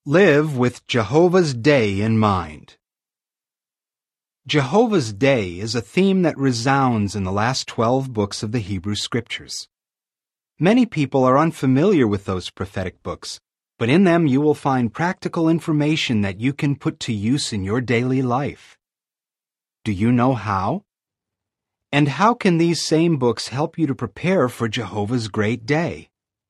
Live with Jehovah's Day in mind. Jehovah's Day is a theme that resounds in the last 12 books of the Hebrew Scriptures. Many people are unfamiliar with those prophetic books, but in them you will find practical information that you can put to use in your daily life. Do you know how? And how can these same books help you to prepare for Jehovah's great day?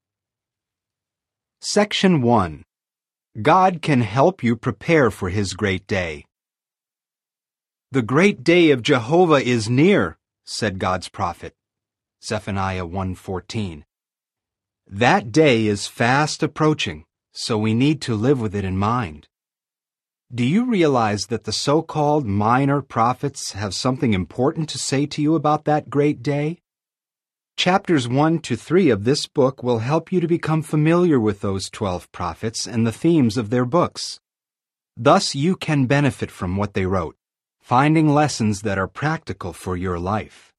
Section 1. God can help you prepare for His great day. The great day of Jehovah is near, said God's prophet. Zephaniah 1:14. That day is fast approaching, so we need to live with it in mind. Do you realize that the so-called minor prophets have something important to say to you about that great day? Chapters 1 to 3 of this book will help you to become familiar with those 12 prophets and the themes of their books. Thus you can benefit from what they wrote, finding lessons that are practical for your life.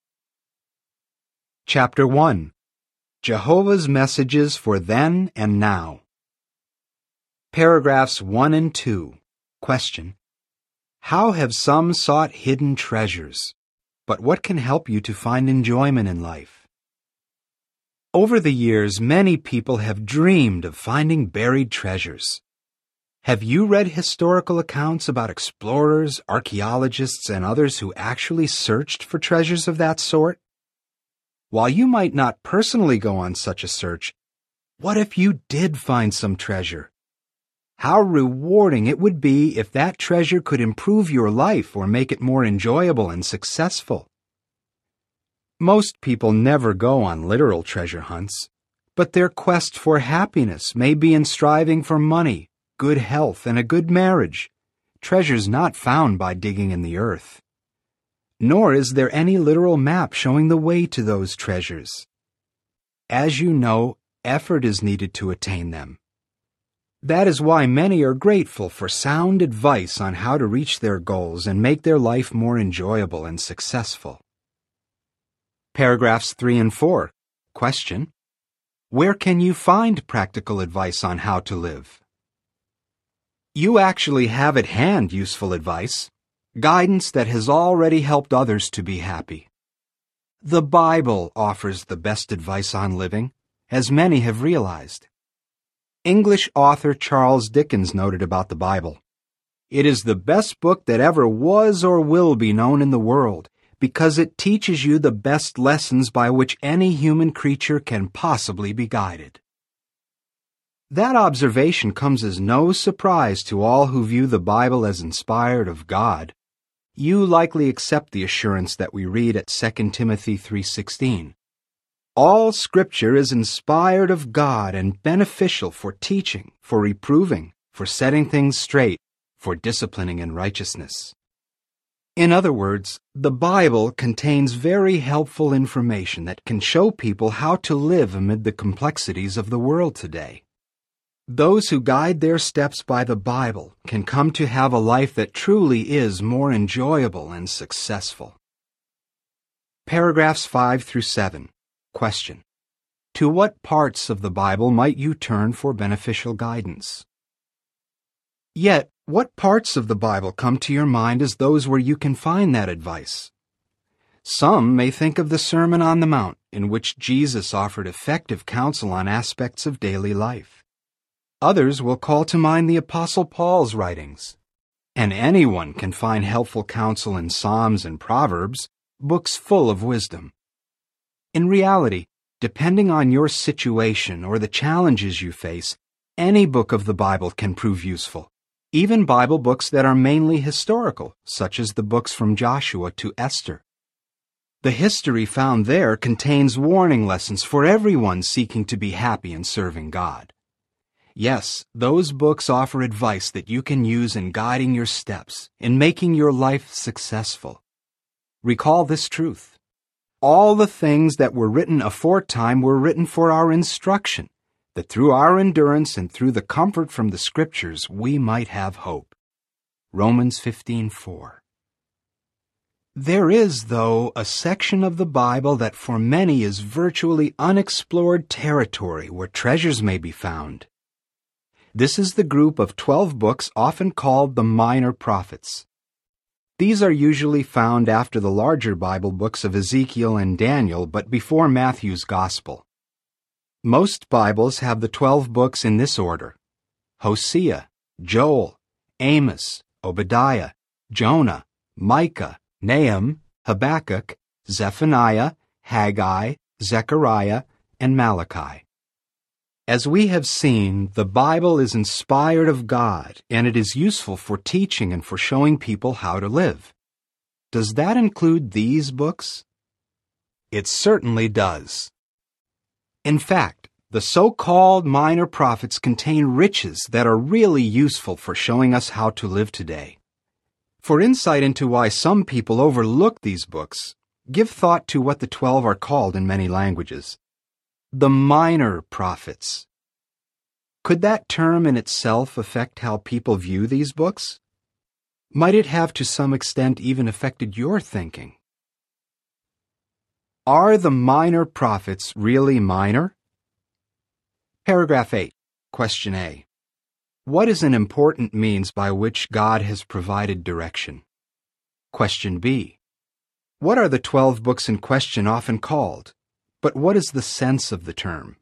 Chapter 1. Jehovah's Messages for Then and Now. Paragraphs 1 and 2. Question. How have some sought hidden treasures? But what can help you to find enjoyment in life? Over the years, many people have dreamed of finding buried treasures. Have you read historical accounts about explorers, archaeologists, and others who actually searched for treasures of that sort? While you might not personally go on such a search, what if you did find some treasure? How rewarding it would be if that treasure could improve your life or make it more enjoyable and successful. Most people never go on literal treasure hunts, but their quest for happiness may be in striving for money, good health, and a good marriage, treasures not found by digging in the earth. Nor is there any literal map showing the way to those treasures. As you know, effort is needed to attain them. That is why many are grateful for sound advice on how to reach their goals and make their life more enjoyable and successful. Paragraphs 3 and 4. Question. Where can you find practical advice on how to live? You actually have at hand useful advice, guidance that has already helped others to be happy. The Bible offers the best advice on living, as many have realized. English author Charles Dickens noted about the Bible, "It is the best book that ever was or will be known in the world, because it teaches you the best lessons by which any human creature can possibly be guided." That observation comes as no surprise to all who view the Bible as inspired of God. You likely accept the assurance that we read at 2 Timothy 3:16. All Scripture is inspired of God and beneficial for teaching, for reproving, for setting things straight, for disciplining in righteousness. In other words, the Bible contains very helpful information that can show people how to live amid the complexities of the world today. Those who guide their steps by the Bible can come to have a life that truly is more enjoyable and successful. Paragraphs 5 through 7. Question. To what parts of the Bible might you turn for beneficial guidance? Yet, what parts of the Bible come to your mind as those where you can find that advice? Some may think of the Sermon on the Mount, in which Jesus offered effective counsel on aspects of daily life. Others will call to mind the Apostle Paul's writings. And anyone can find helpful counsel in Psalms and Proverbs, books full of wisdom. In reality, depending on your situation or the challenges you face, any book of the Bible can prove useful, even Bible books that are mainly historical, such as the books from Joshua to Esther. The history found there contains warning lessons for everyone seeking to be happy and serving God. Yes, those books offer advice that you can use in guiding your steps, in making your life successful. Recall this truth. All the things that were written aforetime were written for our instruction, that through our endurance and through the comfort from the Scriptures we might have hope. Romans 15:4. There is, though, a section of the Bible that for many is virtually unexplored territory where treasures may be found. This is the group of 12 books often called the Minor Prophets. These are usually found after the larger Bible books of Ezekiel and Daniel, but before Matthew's Gospel. Most Bibles have the 12 books in this order: Hosea, Joel, Amos, Obadiah, Jonah, Micah, Nahum, Habakkuk, Zephaniah, Haggai, Zechariah, and Malachi. As we have seen, the Bible is inspired of God, and it is useful for teaching and for showing people how to live. Does that include these books? It certainly does. In fact, the so-called minor prophets contain riches that are really useful for showing us how to live today. For insight into why some people overlook these books, give thought to what the 12 are called in many languages: the minor prophets. Could that term in itself affect how people view these books? Might it have to some extent even affected your thinking? Are the minor prophets really minor? Paragraph 8, Question A. What is an important means by which God has provided direction? Question B. What are the 12 books in question often called? But what is the sense of the term?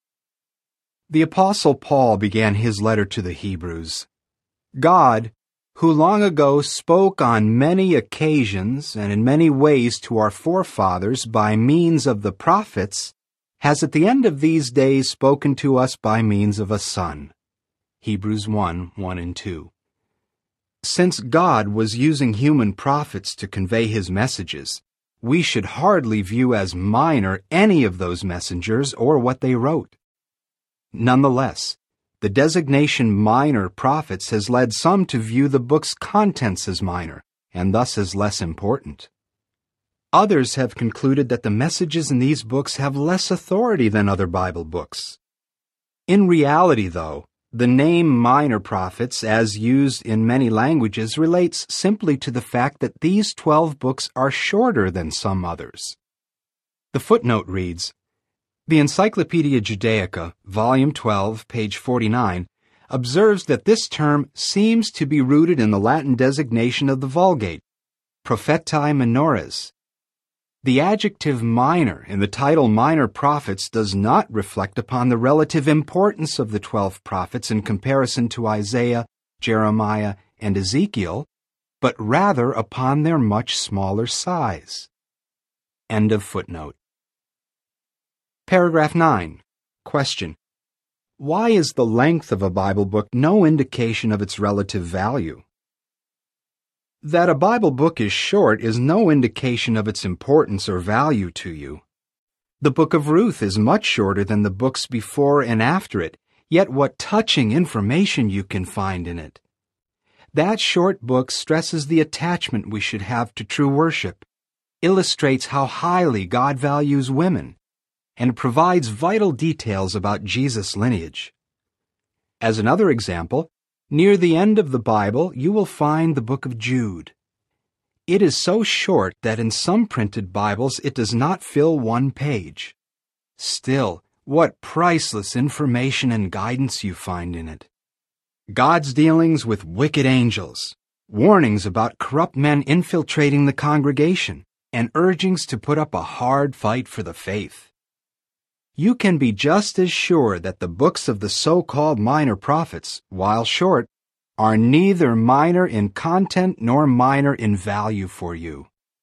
The Apostle Paul began his letter to the Hebrews. God, who long ago spoke on many occasions and in many ways to our forefathers by means of the prophets, has at the end of these days spoken to us by means of a Son. Hebrews 1:1 and 2. Since God was using human prophets to convey his messages, we should hardly view as minor any of those messengers or what they wrote. Nonetheless, the designation minor prophets has led some to view the book's contents as minor, and thus as less important. Others have concluded that the messages in these books have less authority than other Bible books. In reality, though, the name minor prophets, as used in many languages, relates simply to the fact that these 12 books are shorter than some others. The footnote reads, The Encyclopedia Judaica, Volume 12, page 49, observes that this term seems to be rooted in the Latin designation of the Vulgate, prophetae minores. The adjective minor in the title Minor Prophets does not reflect upon the relative importance of the 12 prophets in comparison to Isaiah, Jeremiah, and Ezekiel, but rather upon their much smaller size. End of footnote. Paragraph 9. Question. Why is the length of a Bible book no indication of its relative value? That a Bible book is short is no indication of its importance or value to you. The Book of Ruth is much shorter than the books before and after it, yet what touching information you can find in it. That short book stresses the attachment we should have to true worship, illustrates how highly God values women, and provides vital details about Jesus' lineage. As another example, near the end of the Bible, you will find the book of Jude. It is so short that in some printed Bibles it does not fill one page. Still, what priceless information and guidance you find in it. God's dealings with wicked angels, warnings about corrupt men infiltrating the congregation, and urgings to put up a hard fight for the faith. You can be just as sure that the books of the so-called minor prophets, while short, are neither minor in content nor minor in value for you.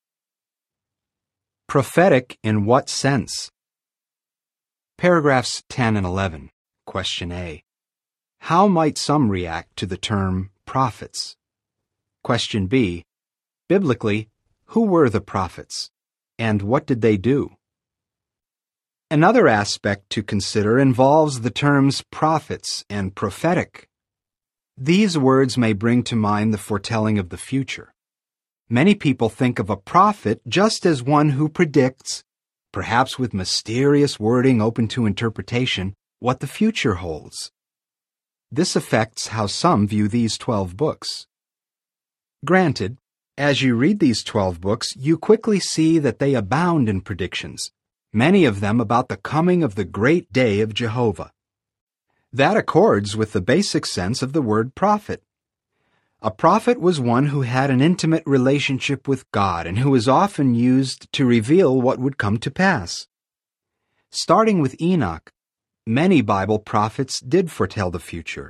Prophetic in what sense? Paragraphs 10 and 11. Question A. How might some react to the term prophets? Question B. Biblically, who were the prophets, and what did they do? Another aspect to consider involves the terms prophets and prophetic. These words may bring to mind the foretelling of the future. Many people think of a prophet just as one who predicts, perhaps with mysterious wording open to interpretation, what the future holds. This affects how some view these 12 books. Granted, as you read these 12 books, you quickly see that they abound in predictions, many of them about the coming of the great day of Jehovah. That accords with the basic sense of the word prophet. A prophet was one who had an intimate relationship with God and who was often used to reveal what would come to pass. Starting with Enoch, many Bible prophets did foretell the future.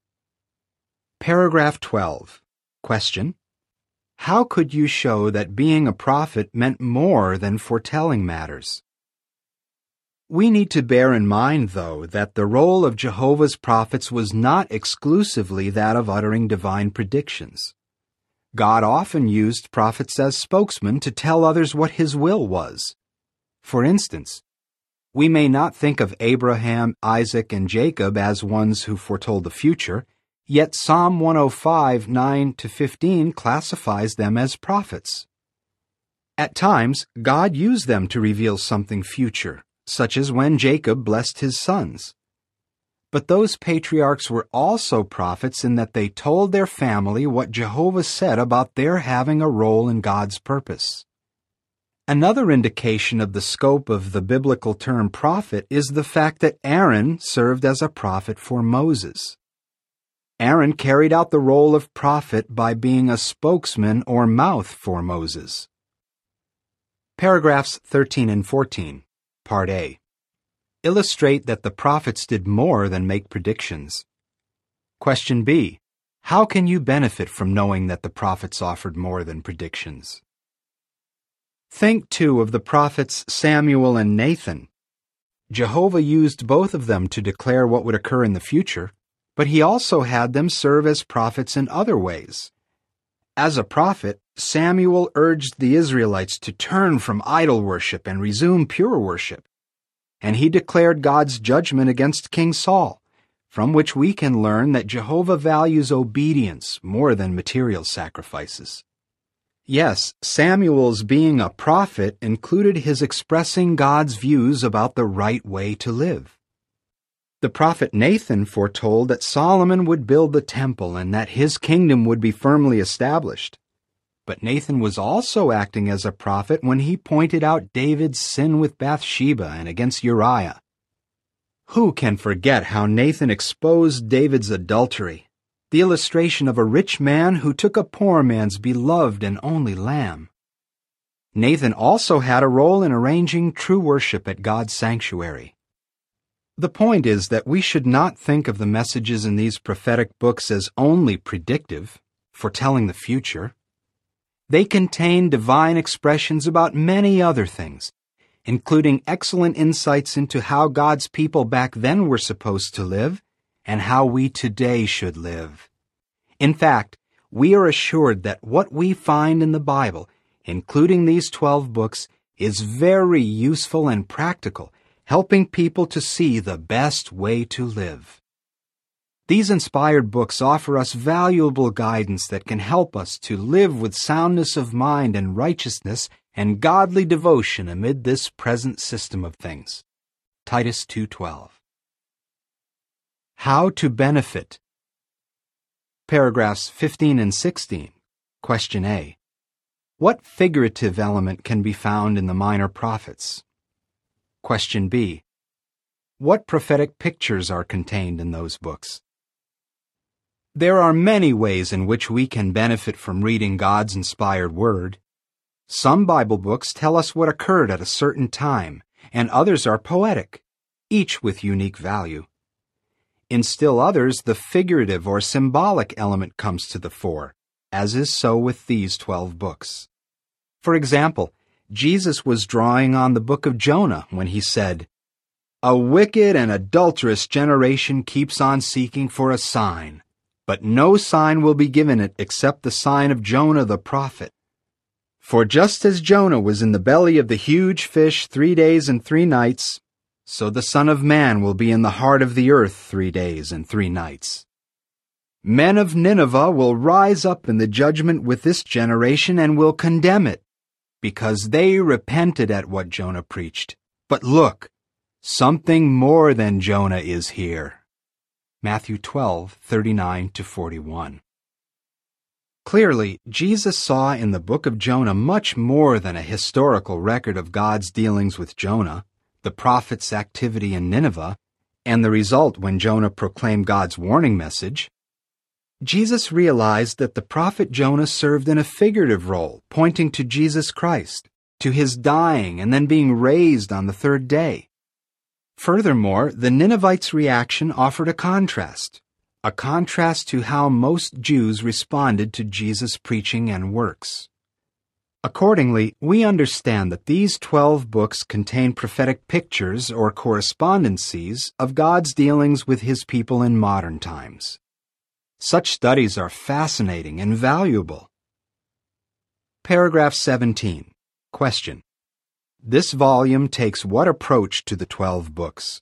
Paragraph 12. Question: how could you show that being a prophet meant more than foretelling matters? We need to bear in mind, though, that the role of Jehovah's prophets was not exclusively that of uttering divine predictions. God often used prophets as spokesmen to tell others what His will was. For instance, we may not think of Abraham, Isaac, and Jacob as ones who foretold the future, yet Psalm 105, 9-15 classifies them as prophets. At times, God used them to reveal something future, such as when Jacob blessed his sons. But those patriarchs were also prophets in that they told their family what Jehovah said about their having a role in God's purpose. Another indication of the scope of the biblical term prophet is the fact that Aaron served as a prophet for Moses. Aaron carried out the role of prophet by being a spokesman or mouth for Moses. Paragraphs 13 and 14. Part A. Illustrate that the prophets did more than make predictions. Question B. How can you benefit from knowing that the prophets offered more than predictions? Think, too, of the prophets Samuel and Nathan. Jehovah used both of them to declare what would occur in the future, but He also had them serve as prophets in other ways. As a prophet, Samuel urged the Israelites to turn from idol worship and resume pure worship. And he declared God's judgment against King Saul, from which we can learn that Jehovah values obedience more than material sacrifices. Yes, Samuel's being a prophet included his expressing God's views about the right way to live. The prophet Nathan foretold that Solomon would build the temple and that his kingdom would be firmly established. But Nathan was also acting as a prophet when he pointed out David's sin with Bathsheba and against Uriah. Who can forget how Nathan exposed David's adultery, the illustration of a rich man who took a poor man's beloved and only lamb? Nathan also had a role in arranging true worship at God's sanctuary. The point is that we should not think of the messages in these prophetic books as only predictive, foretelling the future. They contain divine expressions about many other things, including excellent insights into how God's people back then were supposed to live and how we today should live. In fact, we are assured that what we find in the Bible, including these 12 books, is very useful and practical, helping people to see the best way to live. These inspired books offer us valuable guidance that can help us to live with soundness of mind and righteousness and godly devotion amid this present system of things. Titus 2:12. How to benefit. Paragraphs 15 and 16. Question A. What figurative element can be found in the minor prophets? Question B. What prophetic pictures are contained in those books? There are many ways in which we can benefit from reading God's inspired Word. Some Bible books tell us what occurred at a certain time, and others are poetic, each with unique value. In still others, the figurative or symbolic element comes to the fore, as is so with these 12 books. For example, Jesus was drawing on the book of Jonah when he said, "A wicked and adulterous generation keeps on seeking for a sign, but no sign will be given it except the sign of Jonah the prophet. For just as Jonah was in the belly of the huge fish 3 days and 3 nights, so the Son of Man will be in the heart of the earth 3 days and 3 nights. Men of Nineveh will rise up in the judgment with this generation and will condemn it, because they repented at what Jonah preached. But look, something more than Jonah is here." Matthew 12:39-41. Clearly, Jesus saw in the book of Jonah much more than a historical record of God's dealings with Jonah, the prophet's activity in Nineveh, and the result when Jonah proclaimed God's warning message, Jesus realized that the prophet Jonah served in a figurative role, pointing to Jesus Christ, to his dying and then being raised on the third day. Furthermore, the Ninevites' reaction offered a contrast to how most Jews responded to Jesus' preaching and works. Accordingly, we understand that these 12 books contain prophetic pictures or correspondences of God's dealings with his people in modern times. Such studies are fascinating and valuable. Paragraph 17. Question. This volume takes what approach to the 12 books?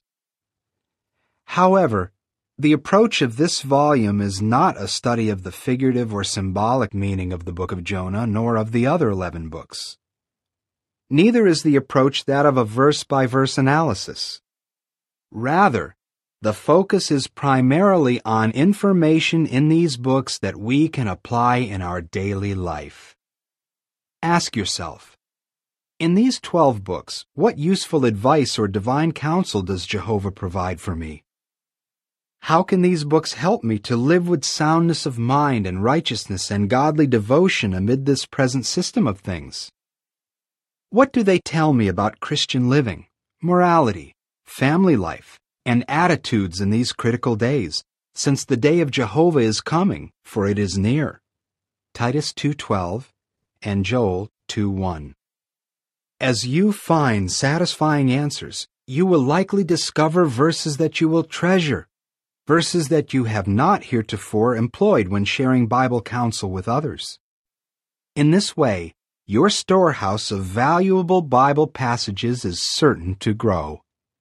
However, the approach of this volume is not a study of the figurative or symbolic meaning of the book of Jonah, nor of the other 11 books. Neither is the approach that of a verse-by-verse analysis. Rather, the focus is primarily on information in these books that we can apply in our daily life. Ask yourself, in these 12 books, what useful advice or divine counsel does Jehovah provide for me? How can these books help me to live with soundness of mind and righteousness and godly devotion amid this present system of things? What do they tell me about Christian living, morality, family life, and attitudes in these critical days, since the day of Jehovah is coming, for it is near? Titus 2:12 and Joel 2:1. As you find satisfying answers, you will likely discover verses that you will treasure, verses that you have not heretofore employed when sharing Bible counsel with others. In this way, your storehouse of valuable Bible passages is certain to grow.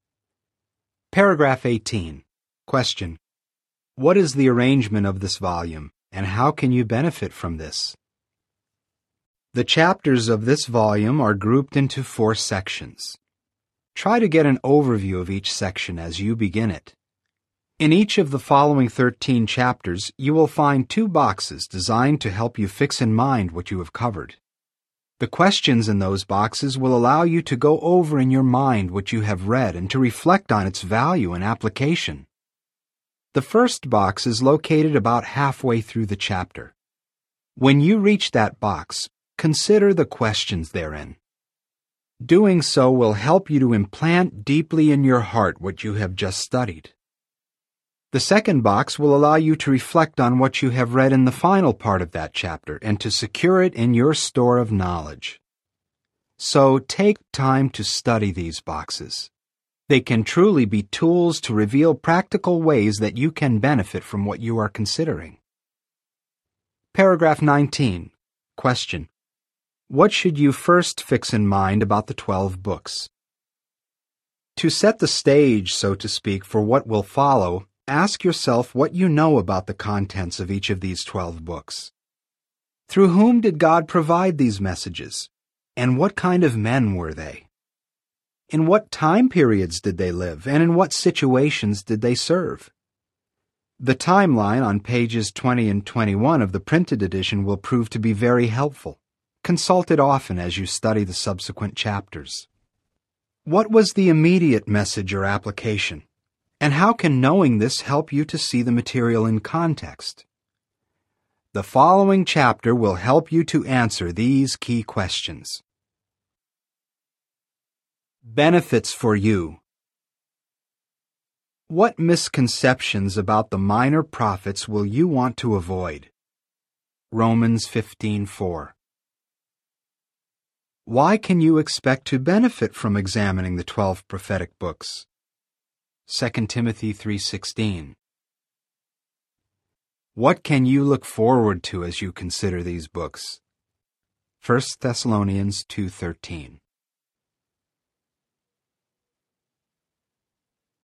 Paragraph 18. Question. What is the arrangement of this volume, and how can you benefit from this? The chapters of this volume are grouped into 4 sections. Try to get an overview of each section as you begin it. In each of the following 13 chapters, you will find 2 boxes designed to help you fix in mind what you have covered. The questions in those boxes will allow you to go over in your mind what you have read and to reflect on its value and application. The first box is located about halfway through the chapter. When you reach that box, consider the questions therein. Doing so will help you to implant deeply in your heart what you have just studied. The second box will allow you to reflect on what you have read in the final part of that chapter and to secure it in your store of knowledge. So take time to study these boxes. They can truly be tools to reveal practical ways that you can benefit from what you are considering. Paragraph 19. Question. What should you first fix in mind about the 12 books? To set the stage, so to speak, for what will follow, ask yourself what you know about the contents of each of these 12 books. Through whom did God provide these messages, and what kind of men were they? In what time periods did they live, and in what situations did they serve? The timeline on pages 20 and 21 of the printed edition will prove to be very helpful. Consult it often as you study the subsequent chapters. What was the immediate message or application? And how can knowing this help you to see the material in context? The following chapter will help you to answer these key questions. Benefits for you. What misconceptions about the minor prophets will you want to avoid? Romans 15:4. Why can you expect to benefit from examining the 12 prophetic books? 2 Timothy 3:16. What can you look forward to as you consider these books? 1 Thessalonians 2:13.